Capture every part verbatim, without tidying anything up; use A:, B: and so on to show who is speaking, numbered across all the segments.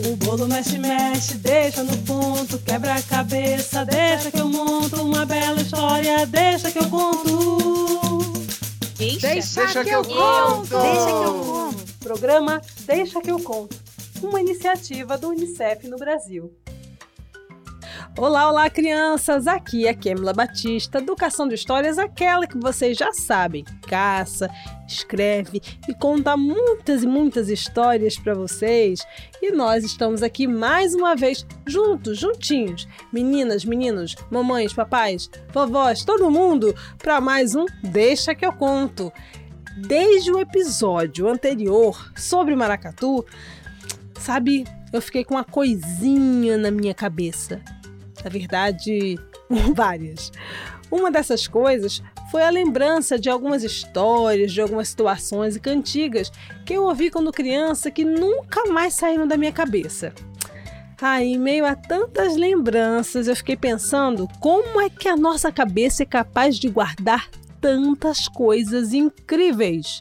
A: O bolo mexe, mexe, deixa no ponto, quebra a cabeça, deixa que eu monto uma bela história, deixa que eu conto.
B: Deixa,
C: deixa,
B: deixa
C: que,
B: que
C: eu
B: eu
C: conto.
B: conto. Deixa que eu conto.
A: Programa Deixa que eu conto, uma iniciativa do Unicef no Brasil. Olá, olá, crianças! Aqui é Kêmila Batista, Educação de Histórias, aquela que vocês já sabem, caça, escreve e conta muitas e muitas histórias para vocês. E nós estamos aqui mais uma vez, juntos, juntinhos, meninas, meninos, mamães, papais, vovós, todo mundo, para mais um Deixa que eu conto. Desde o episódio anterior sobre maracatu, sabe, eu fiquei com uma coisinha na minha cabeça. Na verdade, várias. Uma dessas coisas foi a lembrança de algumas histórias, de algumas situações e cantigas que eu ouvi quando criança que nunca mais saíram da minha cabeça. Ah, em meio a tantas lembranças, eu fiquei pensando como é que a nossa cabeça é capaz de guardar tantas coisas incríveis.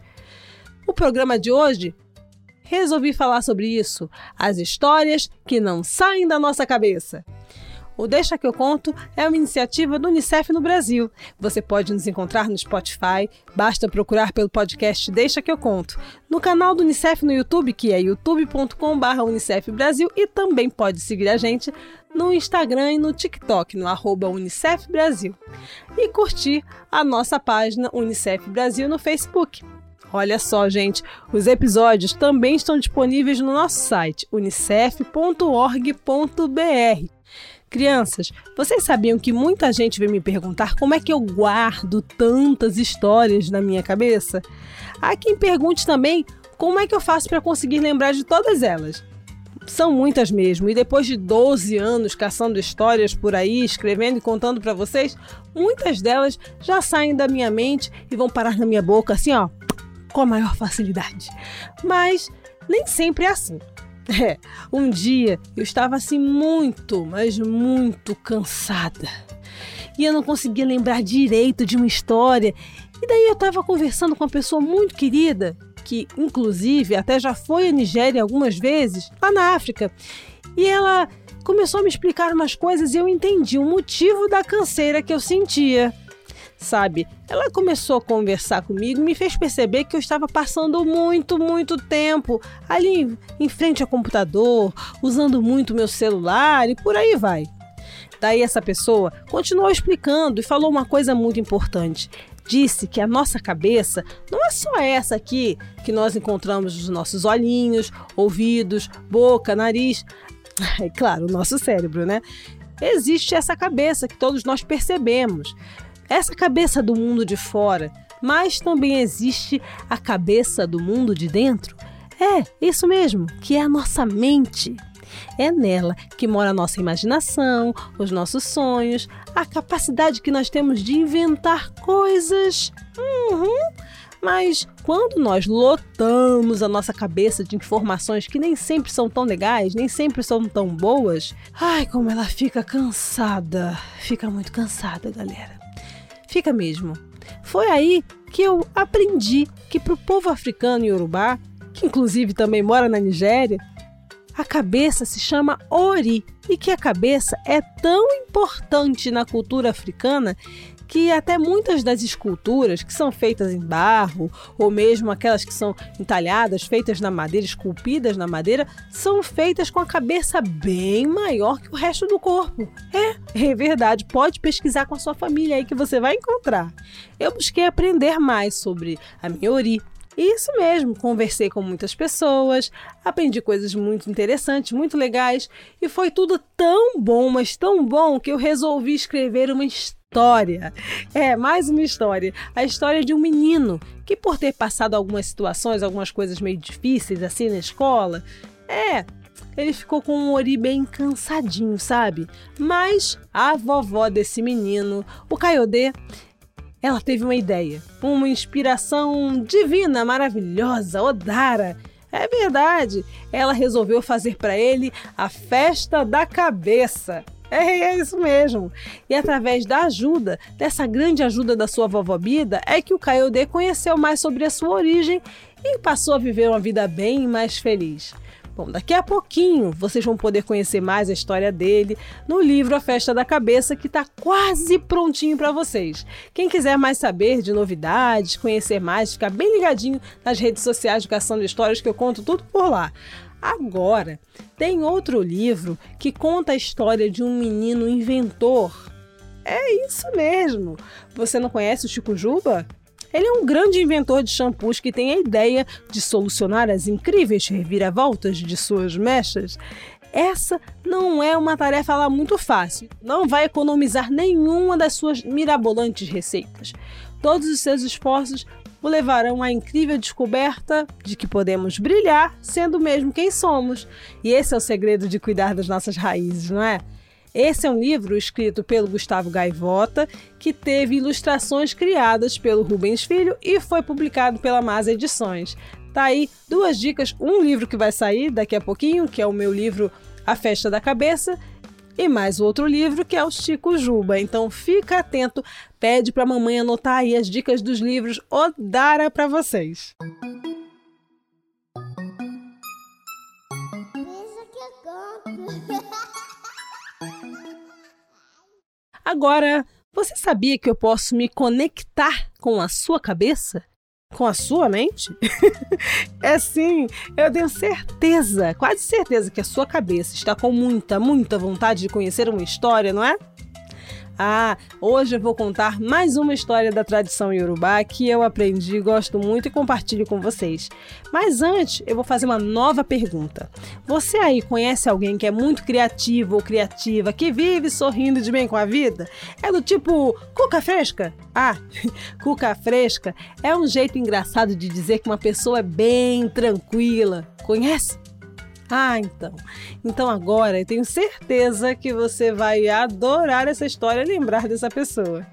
A: O programa de hoje, resolvi falar sobre isso, as histórias que não saem da nossa cabeça. O Deixa que eu conto é uma iniciativa do Unicef no Brasil. Você pode nos encontrar no Spotify, basta procurar pelo podcast Deixa que eu conto, no canal do Unicef no YouTube, que é youtube ponto com barra Unicef Brasil, e também pode seguir a gente no Instagram e no TikTok, no arroba Unicef Brasil, e curtir a nossa página Unicef Brasil no Facebook. Olha só, gente, os episódios também estão disponíveis no nosso site, unicef ponto org ponto br. Crianças, vocês sabiam que muita gente veio me perguntar como é que eu guardo tantas histórias na minha cabeça? Há quem pergunte também como é que eu faço para conseguir lembrar de todas elas. São muitas mesmo, e depois de doze anos caçando histórias por aí, escrevendo e contando para vocês, muitas delas já saem da minha mente e vão parar na minha boca assim, ó, com a maior facilidade. Mas nem sempre é assim. É, um dia eu estava assim muito, mas muito cansada. E eu não conseguia lembrar direito de uma história. E daí eu estava conversando com uma pessoa muito querida, que inclusive até já foi à Nigéria algumas vezes, lá na África. E ela começou a me explicar umas coisas e eu entendi o motivo da canseira que eu sentia. Sabe, ela começou a conversar comigo e me fez perceber que eu estava passando muito, muito tempo ali em frente ao computador, usando muito meu celular e por aí vai. Daí essa pessoa continuou explicando e falou uma coisa muito importante. Disse que a nossa cabeça não é só essa aqui que nós encontramos nos nossos olhinhos, ouvidos, boca, nariz. É claro, o nosso cérebro, né? Existe essa cabeça que todos nós percebemos. Essa cabeça do mundo de fora, mas também existe a cabeça do mundo de dentro. É, isso mesmo, que é a nossa mente. É nela que mora a nossa imaginação, os nossos sonhos, a capacidade que nós temos de inventar coisas. Uhum. Mas quando nós lotamos a nossa cabeça de informações que nem sempre são tão legais, nem sempre são tão boas, ai, como ela fica cansada. Fica muito cansada, galera. Fica mesmo. Foi aí que eu aprendi que para o povo africano iorubá, que inclusive também mora na Nigéria, a cabeça se chama ori e que a cabeça é tão importante na cultura africana que até muitas das esculturas que são feitas em barro ou mesmo aquelas que são entalhadas, feitas na madeira, esculpidas na madeira, são feitas com a cabeça bem maior que o resto do corpo. É, é verdade, pode pesquisar com a sua família aí que você vai encontrar. Eu busquei aprender mais sobre a minha ori. Isso mesmo, conversei com muitas pessoas, aprendi coisas muito interessantes, muito legais e foi tudo tão bom, mas tão bom que eu resolvi escrever uma história. História. É, mais uma história. A história de um menino que, por ter passado algumas situações, algumas coisas meio difíceis assim na escola, é, ele ficou com um ori bem cansadinho, sabe? Mas a vovó desse menino, o Kayode, ela teve uma ideia, uma inspiração divina, maravilhosa, Odara. É verdade, ela resolveu fazer para ele a festa da cabeça. É, é isso mesmo. E através da ajuda, dessa grande ajuda da sua vovó Bida, é que o Kayode conheceu mais sobre a sua origem e passou a viver uma vida bem mais feliz. Bom, daqui a pouquinho vocês vão poder conhecer mais a história dele no livro A Festa da Cabeça, que está quase prontinho para vocês. Quem quiser mais saber de novidades, conhecer mais, ficar bem ligadinho nas redes sociais do Caçando Histórias, que eu conto tudo por lá. Agora, tem outro livro que conta a história de um menino inventor. É isso mesmo! Você não conhece o Chico Juba? Ele é um grande inventor de shampoos que tem a ideia de solucionar as incríveis reviravoltas de suas mechas. Essa não é uma tarefa lá muito fácil. Não vai economizar nenhuma das suas mirabolantes receitas. Todos os seus esforços o levarão à incrível descoberta de que podemos brilhar sendo mesmo quem somos. E esse é o segredo de cuidar das nossas raízes, não é? Esse é um livro escrito pelo Gustavo Gaivota, que teve ilustrações criadas pelo Rubens Filho e foi publicado pela Mas Edições. Tá aí duas dicas, um livro que vai sair daqui a pouquinho, que é o meu livro A Festa da Cabeça, e mais outro livro que é o Chico Juba. Então fica atento, pede para a mamãe anotar aí as dicas dos livros Odara para vocês. Agora, você sabia que eu posso me conectar com a sua cabeça? Com a sua mente? É sim, eu tenho certeza, quase certeza que a sua cabeça está com muita, muita vontade de conhecer uma história, não é? Ah, hoje eu vou contar mais uma história da tradição iorubá que eu aprendi, gosto muito e compartilho com vocês. Mas antes, eu vou fazer uma nova pergunta. Você aí conhece alguém que é muito criativo ou criativa, que vive sorrindo de bem com a vida? É do tipo cuca fresca? Ah, cuca fresca é um jeito engraçado de dizer que uma pessoa é bem tranquila. Conhece? Ah, então. Então agora eu tenho certeza que você vai adorar essa história e lembrar dessa pessoa.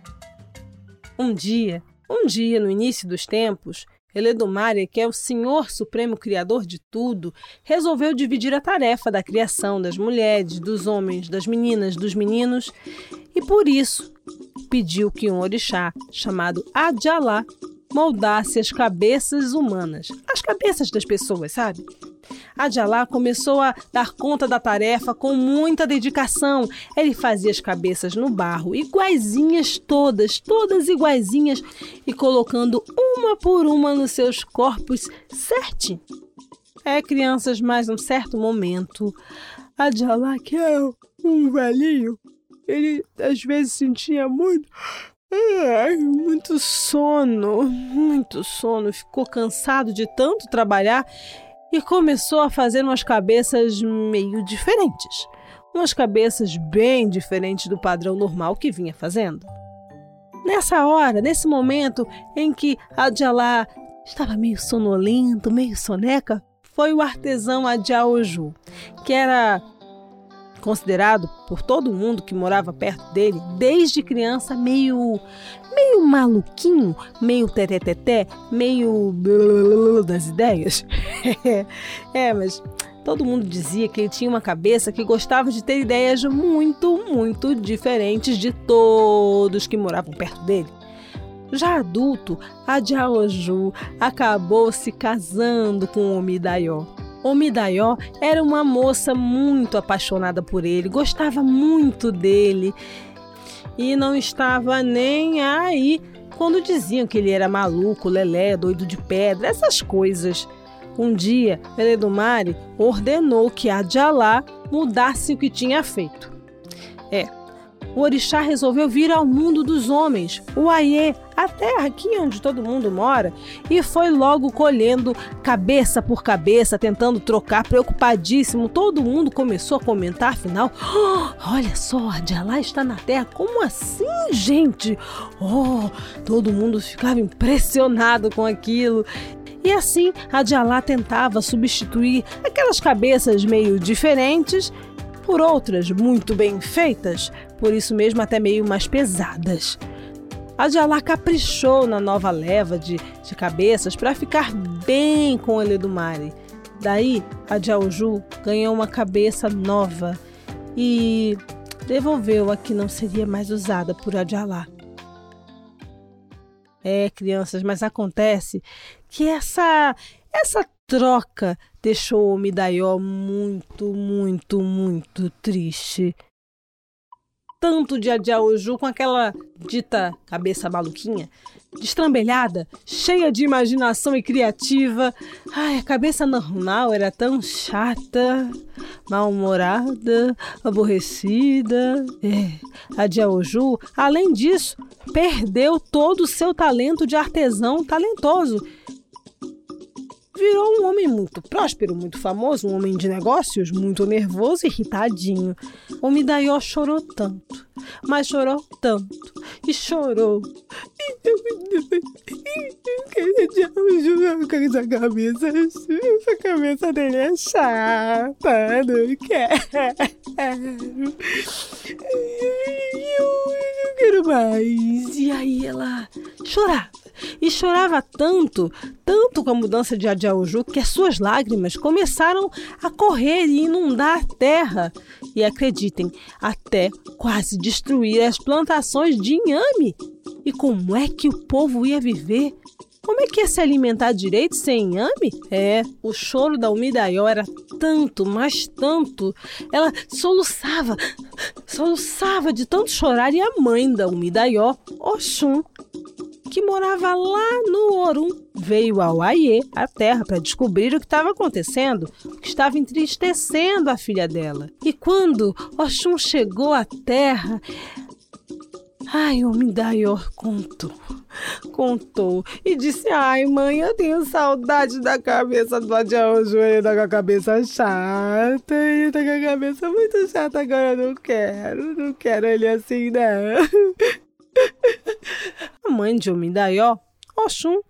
A: Um dia, um dia no início dos tempos, Eledumária, que é o Senhor Supremo Criador de tudo, resolveu dividir a tarefa da criação das mulheres, dos homens, das meninas, dos meninos e por isso pediu que um orixá chamado Adjalá moldasse as cabeças humanas, as cabeças das pessoas, sabe? Adjalá começou a dar conta da tarefa com muita dedicação. Ele fazia as cabeças no barro, iguaizinhas todas, todas iguaizinhas, e colocando uma por uma nos seus corpos certinho. É, crianças, mas num certo momento, Adjalá, que é um velhinho, ele às vezes sentia muito... Ai, muito sono, muito sono, ficou cansado de tanto trabalhar e começou a fazer umas cabeças meio diferentes, umas cabeças bem diferentes do padrão normal que vinha fazendo. Nessa hora, nesse momento em que Adjalá estava meio sonolento, meio soneca, foi o artesão Adjaoju, que era considerado por todo mundo que morava perto dele, desde criança, meio, meio maluquinho, meio tereteté, meio das ideias. É, mas todo mundo dizia que ele tinha uma cabeça que gostava de ter ideias muito, muito diferentes de todos que moravam perto dele. Já adulto, Adjaoju acabou se casando com Omidaió. Omidaió era uma moça muito apaixonada por ele, gostava muito dele e não estava nem aí quando diziam que ele era maluco, lelé, doido de pedra, essas coisas. Um dia, Eledumária ordenou que Adjalá mudasse o que tinha feito. É, o orixá resolveu vir ao mundo dos homens, o Aie, a terra aqui onde todo mundo mora, e foi logo colhendo cabeça por cabeça, tentando trocar, preocupadíssimo. Todo mundo começou a comentar, afinal, oh, olha só, Adjalá está na terra, como assim, gente? Oh, todo mundo ficava impressionado com aquilo. E assim, Adjalá tentava substituir aquelas cabeças meio diferentes por outras muito bem feitas, por isso mesmo até meio mais pesadas. Adjalá caprichou na nova leva de, de cabeças para ficar bem com Eledumária. Daí, Adjaoju ganhou uma cabeça nova e devolveu a que não seria mais usada por Adjalá. É, crianças, mas acontece que essa, essa troca deixou Omidaió muito, muito, muito triste. Tanto de Adiaoju com aquela dita cabeça maluquinha, destrambelhada, cheia de imaginação e criativa. Ai, a cabeça normal era tão chata, mal-humorada, aborrecida. É, Adiaoju, além disso, perdeu todo o seu talento de artesão talentoso. Virou um homem muito próspero, muito famoso, um homem de negócios, muito nervoso e irritadinho. Omidaió chorou tanto, mas chorou tanto, e chorou. Essa cabeça, essa cabeça dele é chata, não quero. Eu não quero mais. E aí ela chorava. E chorava tanto, tanto com a mudança de Adiaoju, que as suas lágrimas começaram a correr e inundar a terra. E acreditem, até quase destruir as plantações de inhame. E como é que o povo ia viver? Como é que ia se alimentar direito sem inhame? É, o choro da Omidaió era tanto, mas tanto. Ela soluçava, soluçava de tanto chorar. E a mãe da Omidaió, Oxum, que morava lá no Orum, veio ao Aie, a terra, para descobrir o que estava acontecendo, o que estava entristecendo a filha dela. E quando Oxum chegou à terra, ai, Omidaió contou, contou e disse: ai, mãe, eu tenho saudade da cabeça do Adiaoju, ele tá com a cabeça chata, ele tá com a cabeça muito chata, agora eu não quero, não quero ele assim, não. A mãe de Omidaió, Oxum,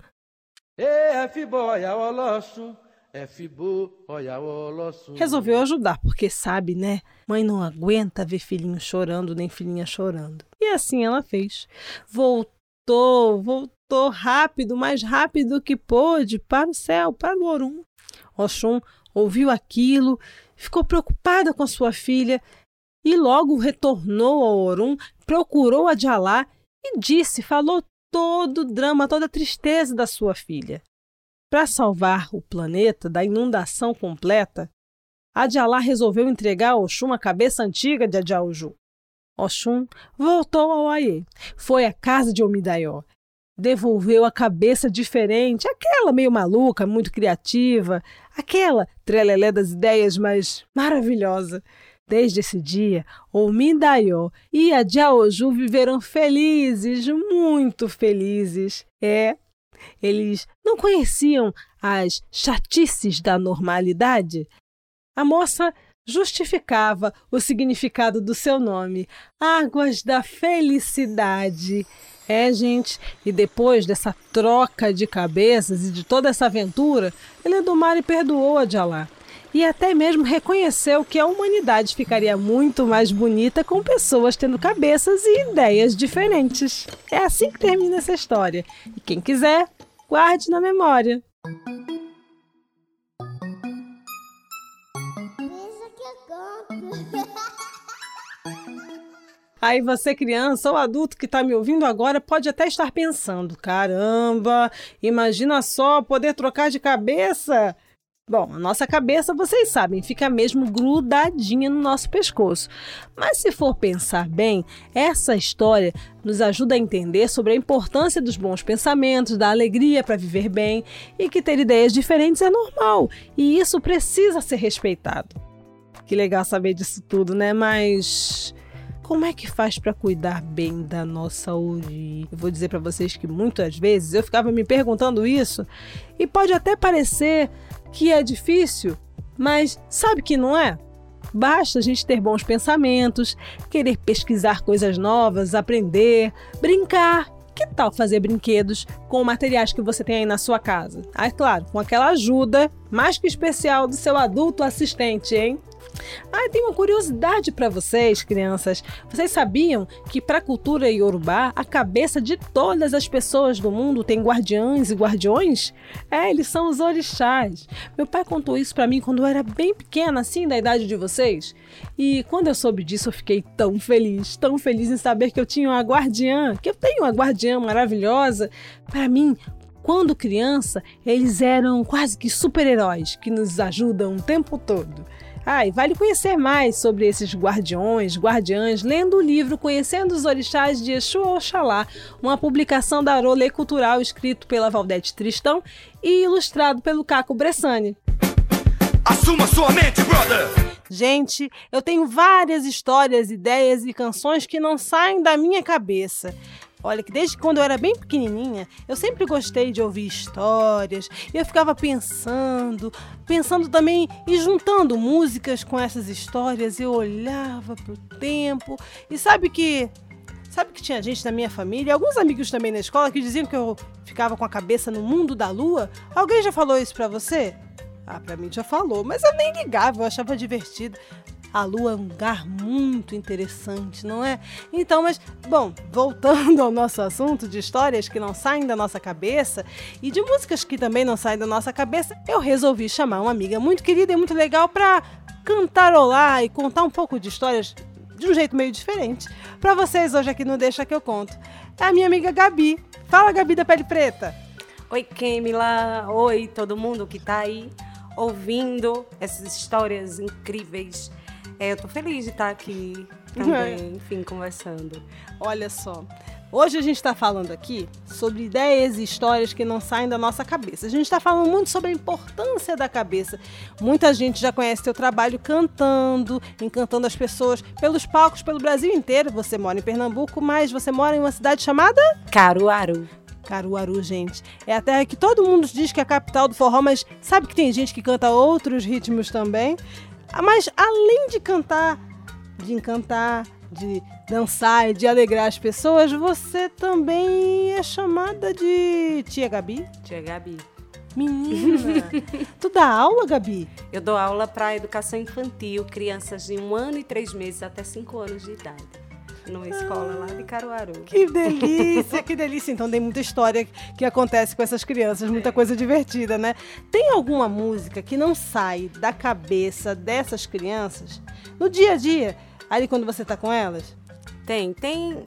A: resolveu ajudar, porque sabe, né? Mãe não aguenta ver filhinho chorando, nem filhinha chorando. E assim ela fez. Voltou, voltou rápido, mais rápido que pôde, para o céu, para o Orum. Oxum ouviu aquilo, ficou preocupada com a sua filha e logo retornou ao Orum, procurou Adjalá e disse, falou todo o drama, toda a tristeza da sua filha. Para salvar o planeta da inundação completa, Adjalá resolveu entregar a Oxum a cabeça antiga de Adiaoju. Oxum voltou ao Aie, foi à casa de Omidaió, devolveu a cabeça diferente, aquela meio maluca, muito criativa, aquela trelelé das ideias, mas maravilhosa. Desde esse dia, Omidaió e Adiaoju viveram felizes, muito felizes. É, eles não conheciam as chatices da normalidade. A moça justificava o significado do seu nome, Águas da Felicidade. É, gente, e depois dessa troca de cabeças e de toda essa aventura, Eledumare perdoou Adjalá. E até mesmo reconheceu que a humanidade ficaria muito mais bonita com pessoas tendo cabeças e ideias diferentes. É assim que termina essa história. E quem quiser, guarde na memória. Aí você, criança ou adulto que está me ouvindo agora, pode até estar pensando: caramba, imagina só poder trocar de cabeça. Bom, a nossa cabeça, vocês sabem, fica mesmo grudadinha no nosso pescoço. Mas se for pensar bem, essa história nos ajuda a entender sobre a importância dos bons pensamentos, da alegria para viver bem e que ter ideias diferentes é normal e isso precisa ser respeitado. Que legal saber disso tudo, né? Mas como é que faz para cuidar bem da nossa origem? Eu vou dizer para vocês que muitas vezes eu ficava me perguntando isso e pode até parecer que é difícil, mas sabe que não é? Basta a gente ter bons pensamentos, querer pesquisar coisas novas, aprender, brincar. Que tal fazer brinquedos com materiais que você tem aí na sua casa? Ah, é claro, com aquela ajuda mais que especial do seu adulto assistente, hein? Ah, tem uma curiosidade para vocês, crianças. Vocês sabiam que para a cultura iorubá, a cabeça de todas as pessoas do mundo tem guardiães e guardiões? É, eles são os orixás. Meu pai contou isso para mim quando eu era bem pequena, assim, da idade de vocês. E quando eu soube disso, eu fiquei tão feliz, tão feliz em saber que eu tinha uma guardiã, que eu tenho uma guardiã maravilhosa. Para mim, quando criança, eles eram quase que super-heróis que nos ajudam o tempo todo. Ah, e vale conhecer mais sobre esses guardiões, guardiãs, lendo o livro Conhecendo os Orixás de Exu Oxalá, uma publicação da Arolê Cultural escrito pela Valdete Tristão e ilustrado pelo Caco Bressani.
C: Assuma sua mente, brother!
A: Gente, eu tenho várias histórias, ideias e canções que não saem da minha cabeça. Olha, que desde quando eu era bem pequenininha, eu sempre gostei de ouvir histórias. E eu ficava pensando, pensando também e juntando músicas com essas histórias. Eu olhava pro tempo e sabe que... Sabe que tinha gente na minha família, alguns amigos também na escola, que diziam que eu ficava com a cabeça no mundo da lua? Alguém já falou isso pra você? Ah, pra mim já falou, mas eu nem ligava, eu achava divertido. A lua é um lugar muito interessante, não é? Então, mas, bom, voltando ao nosso assunto de histórias que não saem da nossa cabeça e de músicas que também não saem da nossa cabeça, eu resolvi chamar uma amiga muito querida e muito legal para cantarolar e contar um pouco de histórias de um jeito meio diferente para vocês hoje aqui no Deixa Que Eu Conto. É a minha amiga Gabi. Fala, Gabi da Pele Preta.
B: Oi, Kemila. Oi, todo mundo que tá aí ouvindo essas histórias incríveis. É, eu tô feliz de estar aqui também, enfim, conversando.
A: Olha só, hoje a gente está falando aqui sobre ideias e histórias que não saem da nossa cabeça. A gente está falando muito sobre a importância da cabeça. Muita gente já conhece teu trabalho cantando, encantando as pessoas pelos palcos, pelo Brasil inteiro. Você mora em Pernambuco, mas você mora em uma cidade chamada?
B: Caruaru.
A: Caruaru, gente. É a terra que todo mundo diz que é a capital do forró, mas sabe que tem gente que canta outros ritmos também? Mas além de cantar, de encantar, de dançar e de alegrar as pessoas, você também é chamada de Tia Gabi?
B: Tia Gabi.
A: Menina, tu dá aula, Gabi?
B: Eu dou aula para educação infantil, crianças de um ano e três meses até cinco anos de idade. Numa escola lá de Caruaru.
A: Que delícia, que delícia. Então tem muita história que acontece com essas crianças, muita coisa divertida, né? Tem alguma música que não sai da cabeça dessas crianças no dia a dia, ali quando você tá com elas?
B: Tem, tem,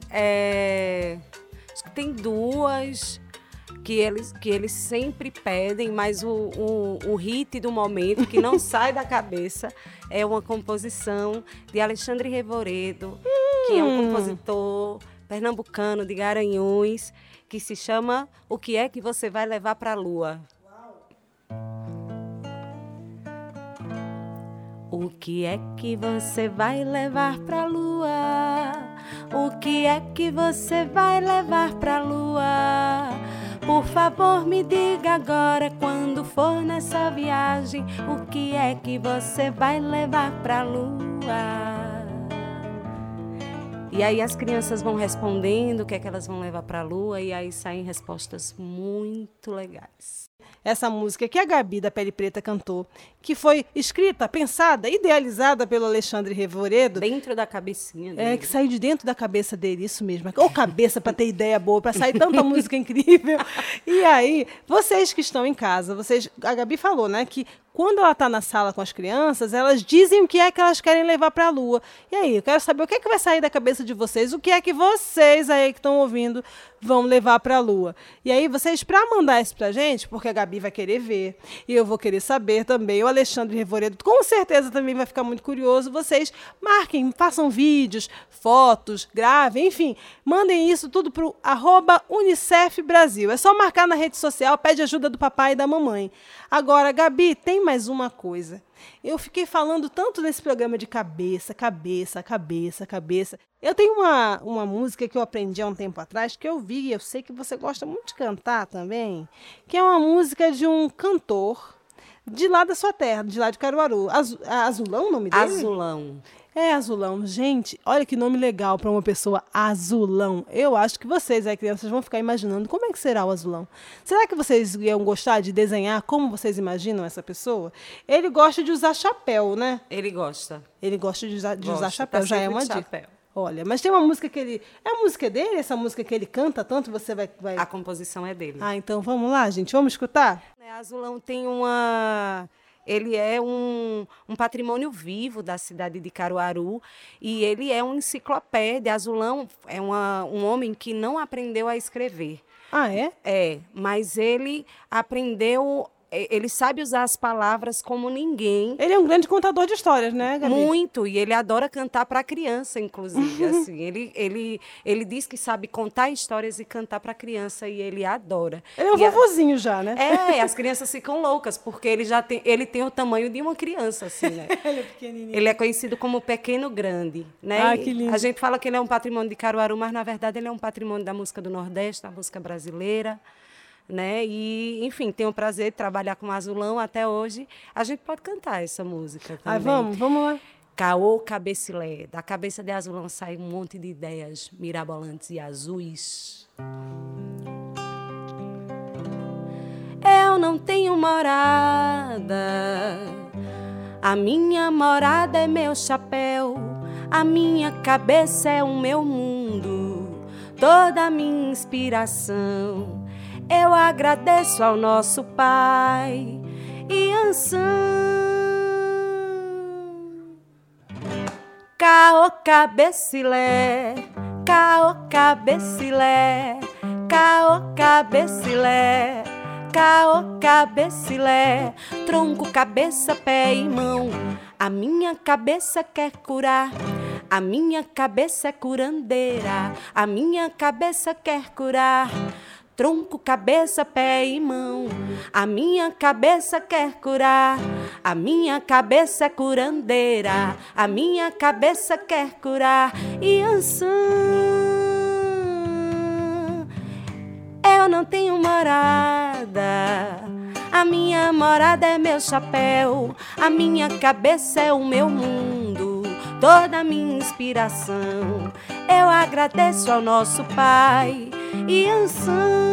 B: é... acho que tem duas que eles, que eles sempre pedem, mas o, o, o hit do momento, que não sai da cabeça, é uma composição de Alexandre Revoredo, que é um compositor pernambucano de Garanhuns, que se chama O Que É Que Você Vai Levar Pra Lua? O que é que você vai levar pra lua? O que é que você vai levar pra lua? Por favor, me diga agora, quando for nessa viagem, o que é que você vai levar pra lua? E aí as crianças vão respondendo o que é que elas vão levar para a lua e aí saem respostas muito legais.
A: Essa música que a Gabi da Pele Preta cantou, que foi escrita, pensada, idealizada pelo Alexandre Revoredo.
B: Dentro da cabecinha dele.
A: É, que saiu de dentro da cabeça dele, isso mesmo. Ou cabeça para ter ideia boa, para sair tanta música incrível. E aí, vocês que estão em casa, vocês, a Gabi falou, né, que quando ela está na sala com as crianças, elas dizem o que é que elas querem levar para a lua. E aí, eu quero saber o que é que vai sair da cabeça de vocês, o que é que vocês aí que estão ouvindo vão levar para a lua. E aí, vocês, para mandar isso para a gente, porque a Gabi vai querer ver, e eu vou querer saber também, o Alexandre Revoredo com certeza também vai ficar muito curioso, vocês marquem, façam vídeos, fotos, gravem, enfim, mandem isso tudo para o arroba Unicef Brasil. É só marcar na rede social, pede ajuda do papai e da mamãe. Agora, Gabi, tem mais uma coisa. Eu fiquei falando tanto nesse programa de cabeça, cabeça, cabeça, cabeça. Eu tenho uma, uma música que eu aprendi há um tempo atrás, que eu vi, eu sei que você gosta muito de cantar também, que é uma música de um cantor de lá da sua terra, de lá de Caruaru. Az, Azulão o nome dele?
B: Azulão.
A: É, Azulão. Gente, olha que nome legal para uma pessoa, Azulão. Eu acho que vocês, aí, crianças, vão ficar imaginando como é que será o Azulão. Será que vocês iam gostar de desenhar como vocês imaginam essa pessoa? Ele gosta de usar chapéu, né?
B: Ele gosta.
A: Ele gosta de usar, de
B: Gosta,
A: usar chapéu,
B: tá
A: já é
B: sempre
A: uma
B: de
A: dica.
B: chapéu.
A: Olha, mas tem uma música que ele... É a música dele, essa música que ele canta tanto, você vai... vai...
B: A composição é dele.
A: Ah, então vamos lá, gente, vamos escutar?
B: Azulão tem uma... Ele é um, um patrimônio vivo da cidade de Caruaru e ele é uma enciclopédia. Azulão é uma, um homem que não aprendeu a escrever,
A: Ah, é?
B: É, mas ele aprendeu, ele sabe usar as palavras como ninguém.
A: Ele é um grande contador de histórias, né, Gabi?
B: Muito, e ele adora cantar para criança, inclusive. Assim, ele, ele, ele diz que sabe contar histórias e cantar para criança, e ele adora.
A: Ele é um
B: e
A: vovozinho a... já, né?
B: É, as crianças ficam loucas, porque ele já tem, ele tem o tamanho de uma criança, assim, né?
A: Ele é pequenininho.
B: Ele é conhecido como Pequeno Grande, né?
A: Ah, que lindo.
B: A gente fala que ele é um patrimônio de Caruaru, mas, na verdade, ele é um patrimônio da música do Nordeste, da música brasileira. Né? E, enfim, tenho o prazer de trabalhar com o Azulão até hoje. A gente pode cantar essa música também.
A: Ah, vamos, vamos lá.
B: Caô Cabecilé. Da cabeça de Azulão sai um monte de ideias mirabolantes e azuis. Eu não tenho morada, a minha morada é meu chapéu, a minha cabeça é o meu mundo, toda a minha inspiração. Eu agradeço ao nosso Pai Iansã. Caô Cabecilé, caô Cabecilé, caô Cabecilé, caô Cabecilé, tronco, cabeça, pé e mão. A minha cabeça quer curar, a minha cabeça é curandeira, a minha cabeça quer curar. Tronco, cabeça, pé e mão, a minha cabeça quer curar, a minha cabeça é curandeira, a minha cabeça quer curar. Iansã. Eu não tenho morada, a minha morada é meu chapéu, a minha cabeça é o meu mundo, toda a minha inspiração. Eu agradeço ao nosso Pai Iansã.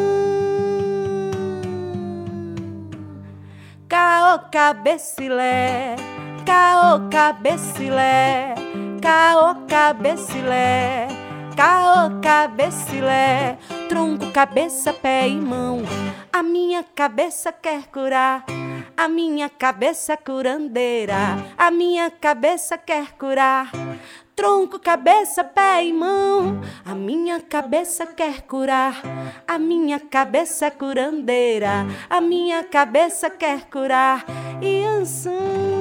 B: Caô Cabecilé, caô Cabecilé, caô Cabecilé, caô Cabecilé, tronco, cabeça, pé e mão. A minha cabeça quer curar, a minha cabeça é curandeira, a minha cabeça quer curar. Tronco, cabeça, pé e mão, a minha cabeça quer curar, a minha cabeça é curandeira, a minha cabeça quer curar. Iansã.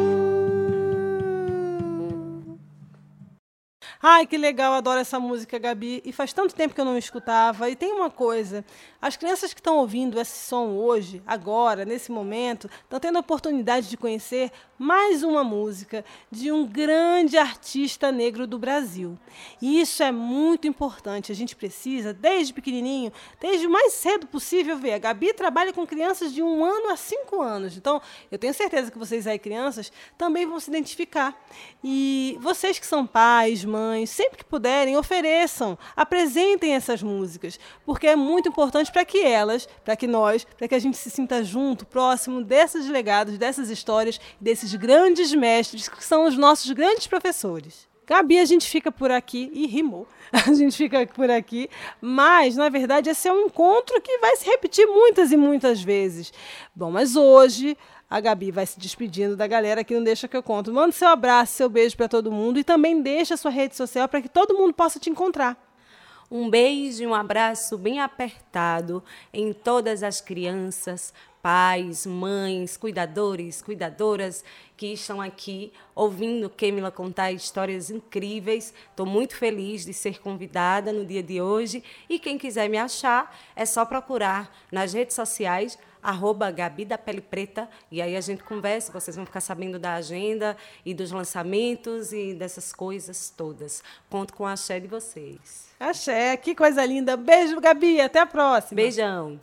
A: Ai, que legal, adoro essa música, Gabi. E faz tanto tempo que eu não escutava. E tem uma coisa, as crianças que estão ouvindo esse som hoje, agora, nesse momento, estão tendo a oportunidade de conhecer mais uma música de um grande artista negro do Brasil. E isso é muito importante. A gente precisa, desde pequenininho, desde o mais cedo possível, ver. A Gabi trabalha com crianças de um ano a cinco anos. Então, eu tenho certeza que vocês aí, crianças, também vão se identificar. E vocês que são pais, mães, sempre que puderem, ofereçam, apresentem essas músicas, porque é muito importante para que elas, para que nós, para que a gente se sinta junto, próximo desses legados, dessas histórias, desses grandes mestres que são os nossos grandes professores. Gabi, a gente fica por aqui, e rimou, a gente fica por aqui, mas, na verdade, esse é um encontro que vai se repetir muitas e muitas vezes. Bom, mas hoje a Gabi vai se despedindo da galera aqui no Deixa Que Eu Conto. Manda seu abraço, seu beijo para todo mundo e também deixa a sua rede social para que todo mundo possa te encontrar.
B: Um beijo e um abraço bem apertado em todas as crianças, pais, mães, cuidadores, cuidadoras que estão aqui ouvindo Kêmila contar histórias incríveis. Estou muito feliz de ser convidada no dia de hoje. E quem quiser me achar, é só procurar nas redes sociais, arroba Gabi da Pele Preta, e aí a gente conversa, vocês vão ficar sabendo da agenda e dos lançamentos e dessas coisas todas. Conto com a axé de vocês.
A: Axé, que coisa linda. Beijo, Gabi, até a próxima.
B: Beijão.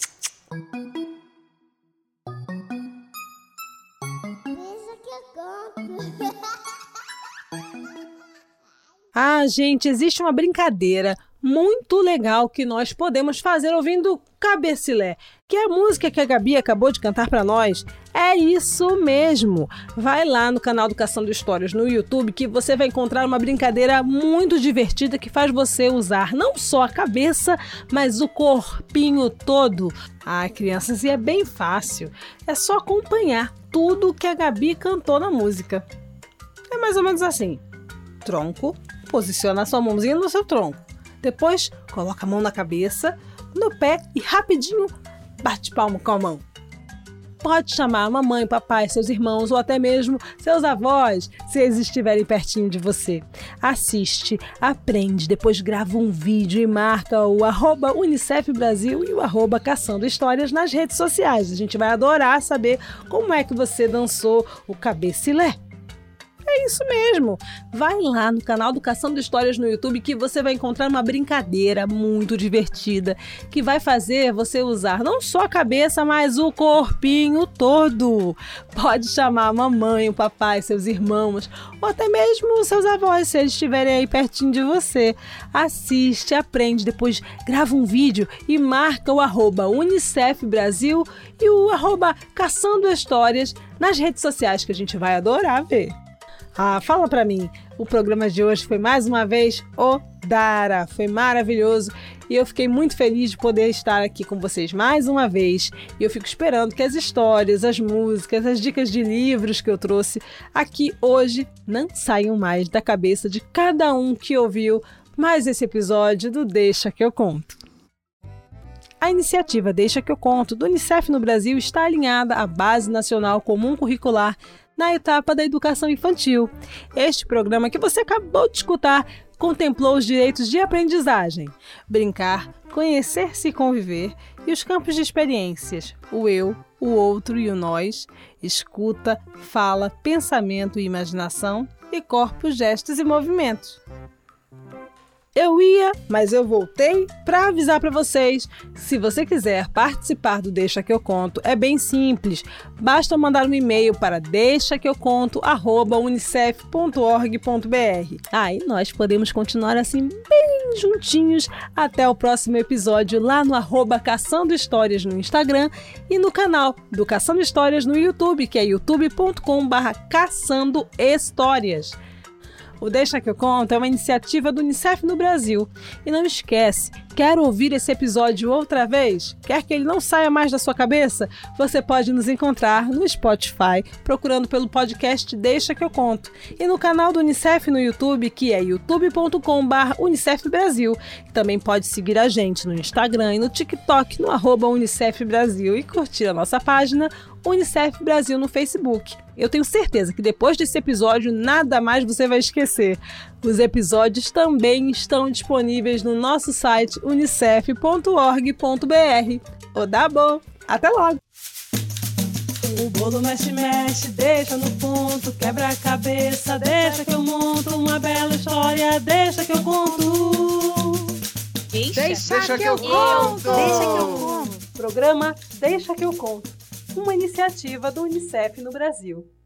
A: Ah, gente, existe uma brincadeira muito legal que nós podemos fazer ouvindo Cabecilé, que é a música que a Gabi acabou de cantar para nós. É isso mesmo! Vai lá no canal do Caçando Histórias no YouTube que você vai encontrar uma brincadeira muito divertida que faz você usar não só a cabeça, mas o corpinho todo. Ah, crianças, e é bem fácil. É só acompanhar tudo que a Gabi cantou na música. É mais ou menos assim. Tronco, posiciona a sua mãozinha no seu tronco. Depois, coloca a mão na cabeça, no pé e rapidinho bate palma com a mão. Pode chamar a mamãe, papai, seus irmãos ou até mesmo seus avós, se eles estiverem pertinho de você. Assiste, aprende, depois grava um vídeo e marca o arroba Unicef Brasil e o arroba Caçando Histórias nas redes sociais. A gente vai adorar saber como é que você dançou o cabecilé. É isso mesmo. Vai lá no canal do Caçando Histórias no YouTube que você vai encontrar uma brincadeira muito divertida que vai fazer você usar não só a cabeça, mas o corpinho todo. Pode chamar a mamãe, o papai, seus irmãos ou até mesmo os seus avós, se eles estiverem aí pertinho de você. Assiste, aprende, depois grava um vídeo e marca o arroba Unicef Brasil e o arroba Caçando Histórias nas redes sociais que a gente vai adorar ver. Ah, fala pra mim, o programa de hoje foi mais uma vez o Dara, foi maravilhoso e eu fiquei muito feliz de poder estar aqui com vocês mais uma vez e eu fico esperando que as histórias, as músicas, as dicas de livros que eu trouxe aqui hoje não saiam mais da cabeça de cada um que ouviu mais esse episódio do Deixa que eu conto. A iniciativa Deixa que eu conto do Unicef no Brasil está alinhada à Base Nacional Comum Curricular na etapa da educação infantil. Este programa que você acabou de escutar contemplou os direitos de aprendizagem, brincar, conhecer-se e conviver, e os campos de experiências, o eu, o outro e o nós, escuta, fala, pensamento e imaginação, e corpos, gestos e movimentos. Eu ia, mas eu voltei para avisar para vocês. Se você quiser participar do Deixa que eu conto, é bem simples. Basta mandar um e-mail para deixa que eu conto arroba unicef ponto org ponto br. Ah, e nós podemos continuar assim bem juntinhos até o próximo episódio lá no arroba Caçando Histórias no Instagram e no canal do Caçando Histórias no YouTube, que é youtube ponto com barra Caçando Histórias. O Deixa que eu conto é uma iniciativa do Unicef no Brasil. E não esquece, quer ouvir esse episódio outra vez? Quer que ele não saia mais da sua cabeça? Você pode nos encontrar no Spotify, procurando pelo podcast Deixa que eu conto. E no canal do Unicef no YouTube, que é youtube ponto com barra Unicef Brasil. Também pode seguir a gente no Instagram e no TikTok, no arroba Unicef Brasil. E curtir a nossa página Unicef Brasil no Facebook. Eu tenho certeza que depois desse episódio nada mais você vai esquecer. Os episódios também estão disponíveis no nosso site unicef ponto org ponto br. Odabo, até logo! O bolo mexe, mexe, deixa no ponto, quebra a cabeça, deixa que eu monto uma bela história, deixa que eu conto.
D: Deixa,
B: Deixa,
D: deixa
B: que,
D: que
B: eu
D: eu
B: conto.
D: conto.
B: Deixa que eu conto.
A: Programa Deixa que eu conto. Uma iniciativa do Unicef no Brasil.